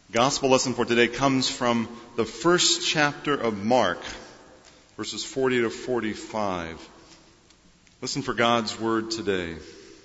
Gospel lesson for today comes from the first chapter of Mark, verses 40 to 45. Listen for God's word today.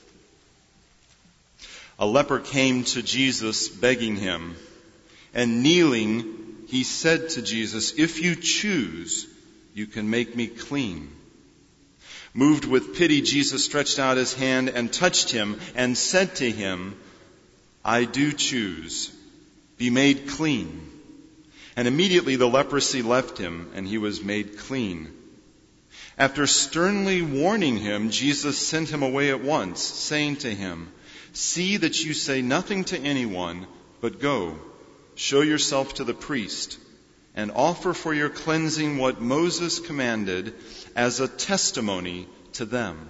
A leper came to Jesus begging him, and kneeling, he said to Jesus, "If you choose, you can make me clean." Moved with pity, Jesus stretched out his hand and touched him and said to him, "I do choose. Be made clean." And immediately the leprosy left him, and he was made clean. After sternly warning him, Jesus sent him away at once, saying to him, "See that you say nothing to anyone, but go, show yourself to the priest, and offer for your cleansing what Moses commanded as a testimony to them."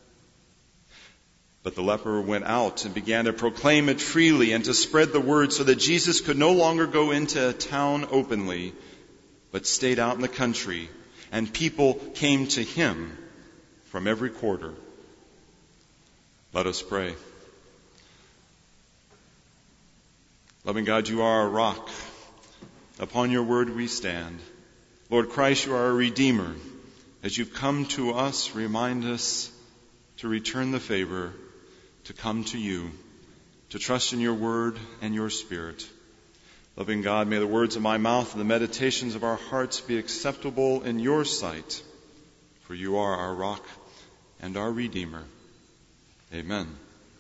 But the leper went out and began to proclaim it freely and to spread the word, so that Jesus could no longer go into a town openly, but stayed out in the country, and people came to him from every quarter. Let us pray. Loving God, you are our rock. Upon your word we stand. Lord Christ, you are our Redeemer. As you've come to us, remind us to return the favor, to come to you, to trust in your word and your spirit. Loving God, may the words of my mouth and the meditations of our hearts be acceptable in your sight, for you are our rock and our Redeemer. Amen.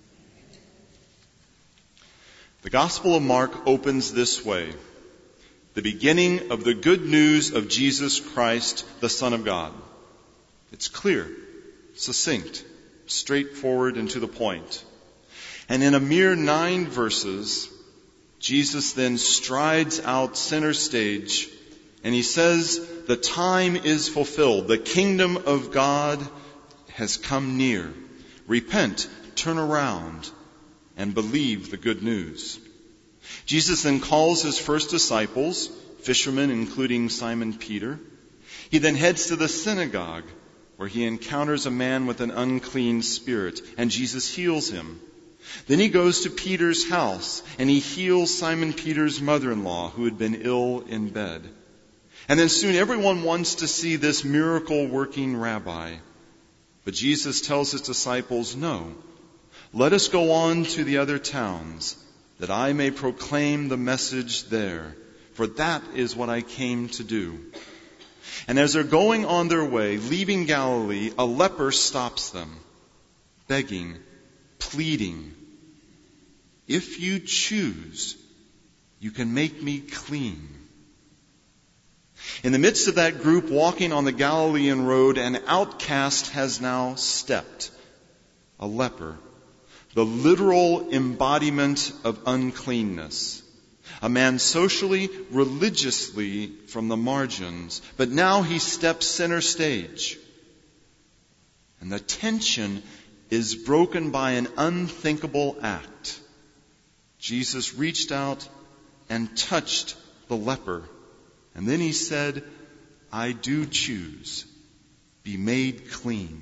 The Gospel of Mark opens this way: the beginning of the good news of Jesus Christ, the Son of God. It's clear, succinct, straightforward and to the point. And in a mere 9 verses, Jesus then strides out center stage and he says, the time is fulfilled. The kingdom of God has come near. Repent, turn around, and believe the good news. Jesus then calls his first disciples, fishermen including Simon Peter. He then heads to the synagogue, where he encounters a man with an unclean spirit, and Jesus heals him. Then he goes to Peter's house, and he heals Simon Peter's mother-in-law, who had been ill in bed. And then soon everyone wants to see this miracle-working rabbi. But Jesus tells his disciples, "No, let us go on to the other towns, that I may proclaim the message there, for that is what I came to do." And as they're going on their way, leaving Galilee, a leper stops them, begging, pleading, "If you choose, you can make me clean." In the midst of that group walking on the Galilean road, an outcast has now stepped, a leper, the literal embodiment of uncleanness. A man socially, religiously from the margins, but now he steps center stage. And the tension is broken by an unthinkable act. Jesus reached out and touched the leper. And then he said, "I do choose. Be made clean."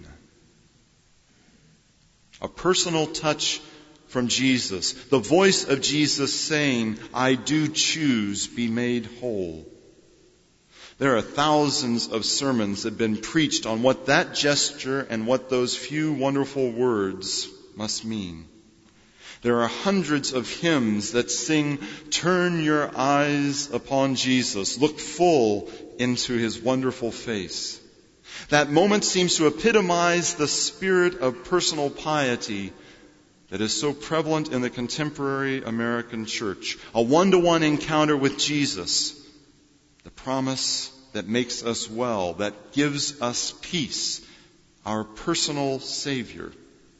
A personal touch from Jesus, the voice of Jesus saying, "I do choose, be made whole." There are thousands of sermons that have been preached on what that gesture and what those few wonderful words must mean. There are hundreds of hymns that sing, "Turn your eyes upon Jesus, look full into his wonderful face." That moment seems to epitomize the spirit of personal piety that is so prevalent in the contemporary American church. A one-to-one encounter with Jesus, the promise that makes us well, that gives us peace, our personal Savior.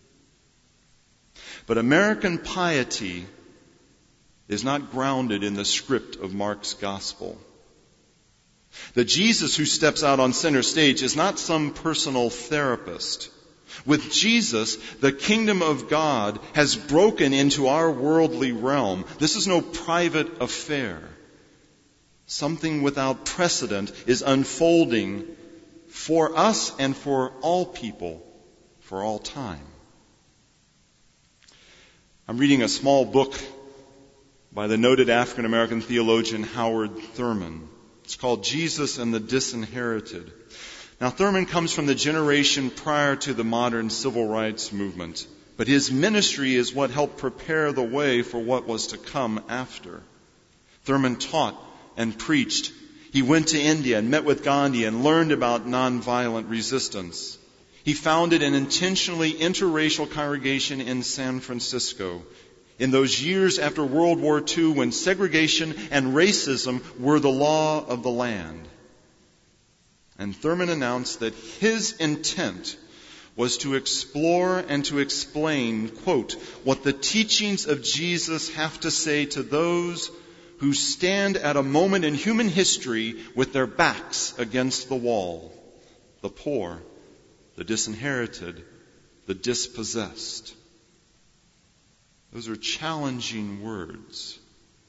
But American piety is not grounded in the script of Mark's gospel. The Jesus who steps out on center stage is not some personal therapist. With Jesus, the kingdom of God has broken into our worldly realm. This is no private affair. Something without precedent is unfolding for us and for all people for all time. I'm reading a small book by the noted African-American theologian Howard Thurman. It's called Jesus and the Disinherited. Now, Thurman comes from the generation prior to the modern civil rights movement, but his ministry is what helped prepare the way for what was to come after. Thurman taught and preached. He went to India and met with Gandhi and learned about nonviolent resistance. He founded an intentionally interracial congregation in San Francisco in those years after World War II when segregation and racism were the law of the land. And Thurman announced that his intent was to explore and to explain, quote, what the teachings of Jesus have to say to those who stand at a moment in human history with their backs against the wall, the poor, the disinherited, the dispossessed. Those are challenging words.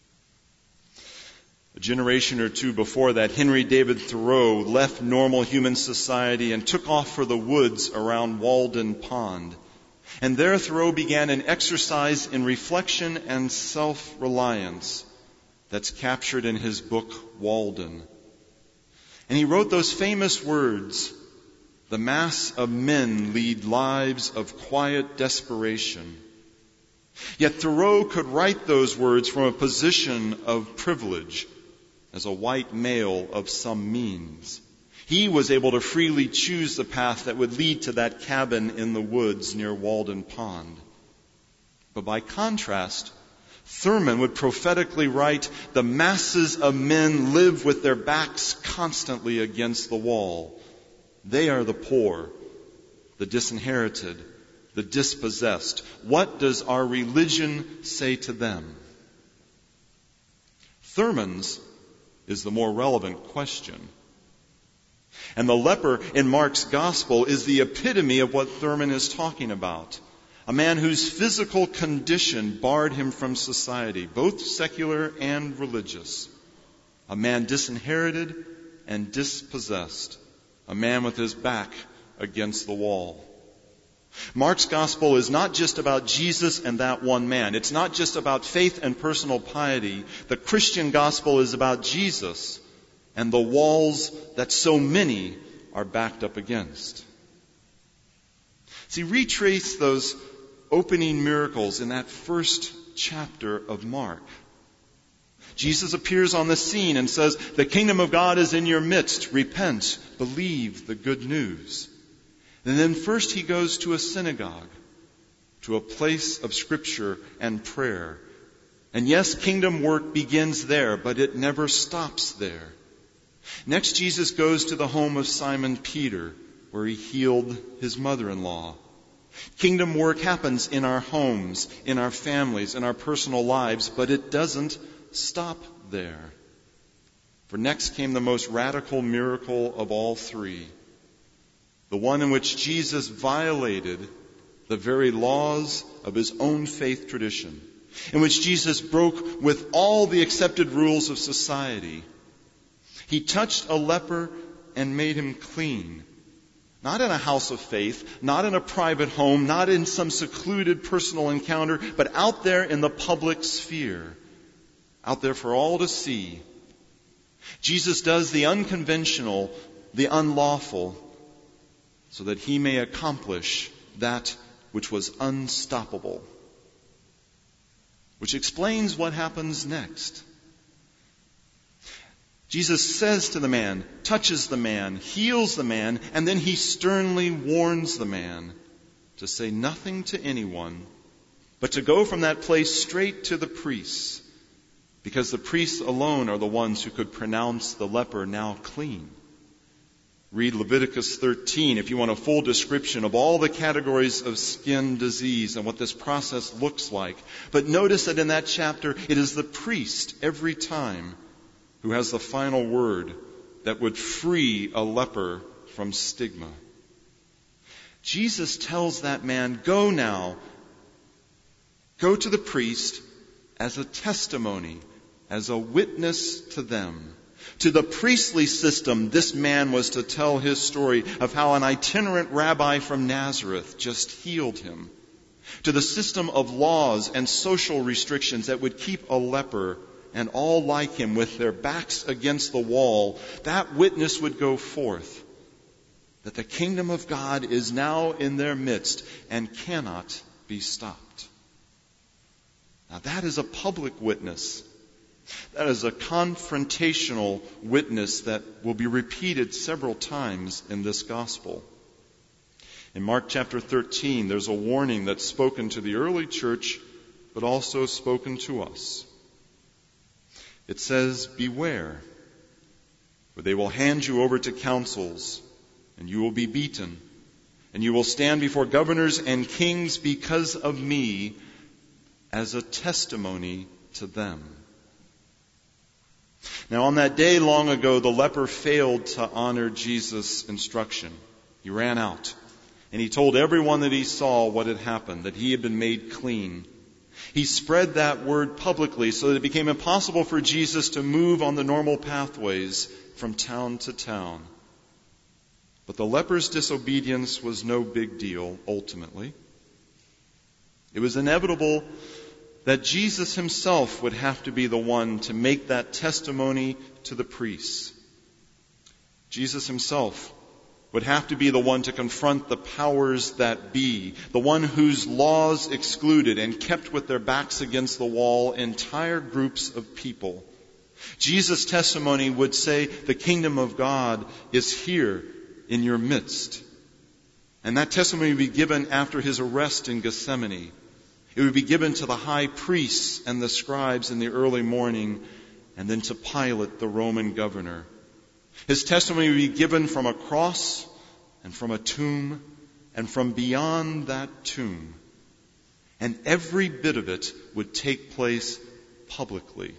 A generation or two before that, Henry David Thoreau left normal human society and took off for the woods around Walden Pond. And there Thoreau began an exercise in reflection and self-reliance that's captured in his book, Walden. And he wrote those famous words, "The mass of men lead lives of quiet desperation." Yet Thoreau could write those words from a position of privilege as a white male of some means. He was able to freely choose the path that would lead to that cabin in the woods near Walden Pond. But by contrast, Thurman would prophetically write, "The masses of men live with their backs constantly against the wall. They are the poor, the disinherited, the dispossessed. What does our religion say to them?" Thurman's is the more relevant question. And the leper in Mark's gospel is the epitome of what Thurman is talking about. A man whose physical condition barred him from society, both secular and religious. A man disinherited and dispossessed. A man with his back against the wall. Mark's gospel is not just about Jesus and that one man. It's not just about faith and personal piety. The Christian gospel is about Jesus and the walls that so many are backed up against. See, retrace those opening miracles in that first chapter of Mark. Jesus appears on the scene and says, "The kingdom of God is in your midst. Repent, believe the good news." And then first he goes to a synagogue, to a place of scripture and prayer. And yes, kingdom work begins there, but it never stops there. Next, Jesus goes to the home of Simon Peter, where he healed his mother-in-law. Kingdom work happens in our homes, in our families, in our personal lives, but it doesn't stop there. For next came the most radical miracle of all three. The one in which Jesus violated the very laws of his own faith tradition. In which Jesus broke with all the accepted rules of society. He touched a leper and made him clean. Not in a house of faith, not in a private home, not in some secluded personal encounter, but out there in the public sphere. Out there for all to see. Jesus does the unconventional, the unlawful, so that he may accomplish that which was unstoppable. Which explains what happens next. Jesus says to the man, touches the man, heals the man, and then he sternly warns the man to say nothing to anyone, but to go from that place straight to the priests, because the priests alone are the ones who could pronounce the leper now clean. Read Leviticus 13 if you want a full description of all the categories of skin disease and what this process looks like. But notice that in that chapter, it is the priest every time who has the final word that would free a leper from stigma. Jesus tells that man, go now, go to the priest as a testimony, as a witness to them. To the priestly system, this man was to tell his story of how an itinerant rabbi from Nazareth just healed him. to the system of laws and social restrictions that would keep a leper and all like him with their backs against the wall, that witness would go forth that the kingdom of God is now in their midst and cannot be stopped. Now that is a public witness. That is a confrontational witness that will be repeated several times in this gospel. In Mark chapter 13, there's a warning that's spoken to the early church, but also spoken to us. It says, "Beware, for they will hand you over to councils, and you will be beaten, and you will stand before governors and kings because of me as a testimony to them." Now, on that day long ago, the leper failed to honor Jesus' instruction. He ran out, and he told everyone that he saw what had happened, that he had been made clean. He spread that word publicly so that it became impossible for Jesus to move on the normal pathways from town to town. But the leper's disobedience was no big deal, ultimately. It was inevitable that Jesus himself would have to be the one to make that testimony to the priests. Jesus himself would have to be the one to confront the powers that be, the one whose laws excluded and kept with their backs against the wall entire groups of people. Jesus' testimony would say, the kingdom of God is here in your midst. And that testimony would be given after his arrest in Gethsemane. It would be given to the high priests and the scribes in the early morning, and then to Pilate, the Roman governor. His testimony would be given from a cross and from a tomb and from beyond that tomb. And every bit of it would take place publicly.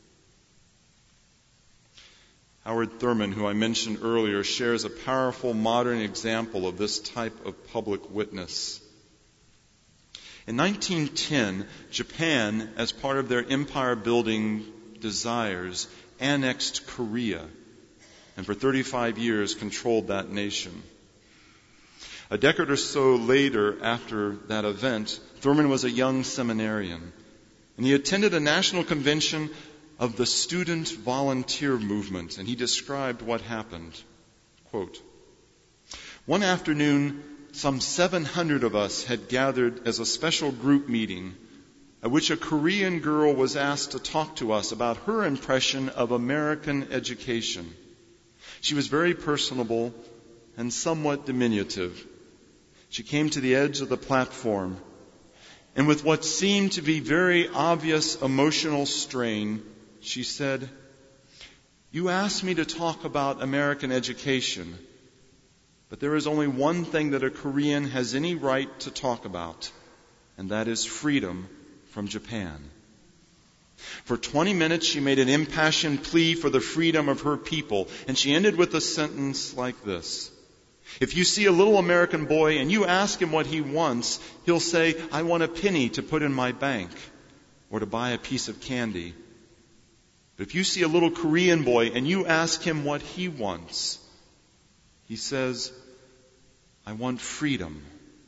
Howard Thurman, who I mentioned earlier, shares a powerful modern example of this type of public witness. In 1910, Japan, as part of their empire-building desires, annexed Korea, and for 35 years controlled that nation. A decade or so later, after that event, Thurman was a young seminarian, and he attended a national convention of the student volunteer movement, and he described what happened. Quote, "One afternoon, some 700 of us had gathered as a special group meeting at which a Korean girl was asked to talk to us about her impression of American education. She was very personable and somewhat diminutive. She came to the edge of the platform, and with what seemed to be very obvious emotional strain, she said, 'You asked me to talk about American education, but there is only one thing that a Korean has any right to talk about, and that is freedom from Japan.' For 20 minutes, she made an impassioned plea for the freedom of her people, and she ended with a sentence like this. 'If you see a little American boy and you ask him what he wants, he'll say, I want a penny to put in my bank or to buy a piece of candy. But if you see a little Korean boy and you ask him what he wants, he says, I want freedom.'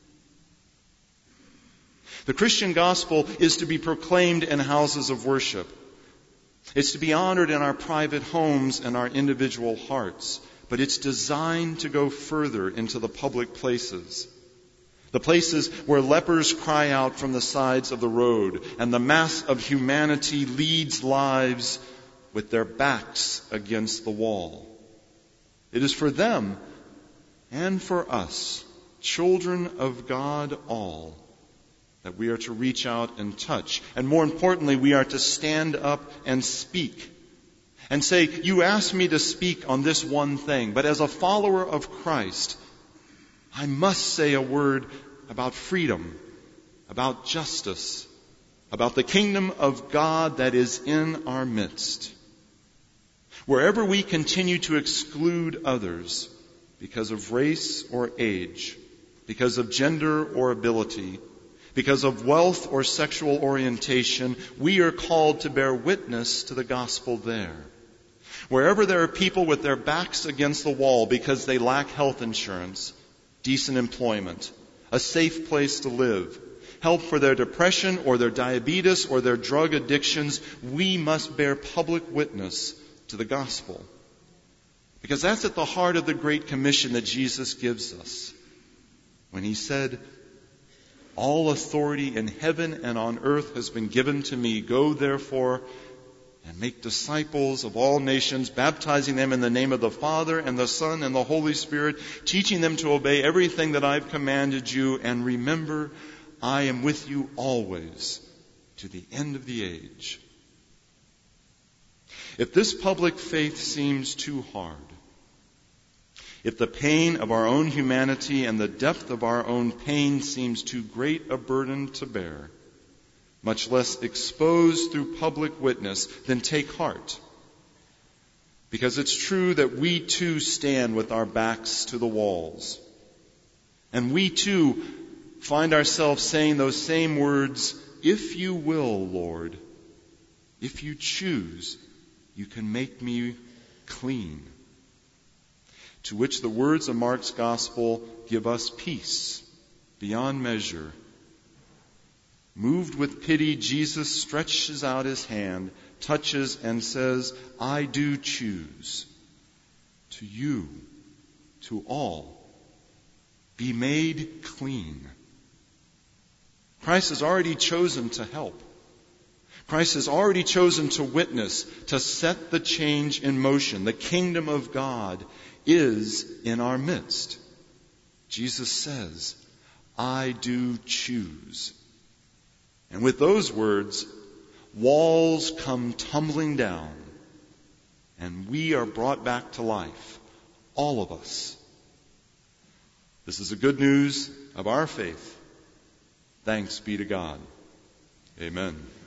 The Christian gospel is to be proclaimed in houses of worship. It's to be honored in our private homes and our individual hearts. But it's designed to go further into the public places. The places where lepers cry out from the sides of the road and the mass of humanity leads lives with their backs against the wall. It is for them and for us, children of God all, that we are to reach out and touch. And more importantly, we are to stand up and speak. And say, you asked me to speak on this one thing, but as a follower of Christ, I must say a word about freedom, about justice, about the kingdom of God that is in our midst. Wherever we continue to exclude others because of race or age, because of gender or ability, because of wealth or sexual orientation, we are called to bear witness to the gospel there. Wherever there are people with their backs against the wall because they lack health insurance, decent employment, a safe place to live, help for their depression or their diabetes or their drug addictions, we must bear public witness to the gospel. Because that's at the heart of the Great Commission that Jesus gives us. When he said, all authority in heaven and on earth has been given to me. Go therefore and make disciples of all nations, baptizing them in the name of the Father and the Son and the Holy Spirit, teaching them to obey everything that I've commanded you. And remember, I am with you always to the end of the age. If this public faith seems too hard, if the pain of our own humanity and the depth of our own pain seems too great a burden to bear, much less exposed through public witness, then take heart. Because it's true that we too stand with our backs to the walls. And we too find ourselves saying those same words, if you will, Lord, if you choose, you can make me clean. To which the words of Mark's gospel give us peace beyond measure. Moved with pity, Jesus stretches out his hand, touches, and says, I do choose. To you, to all, be made clean. Christ has already chosen to help. Christ has already chosen to witness, to set the change in motion. The kingdom of God is in our midst. Jesus says, I do choose. And with those words, walls come tumbling down, and we are brought back to life, all of us. This is the good news of our faith. Thanks be to God. Amen.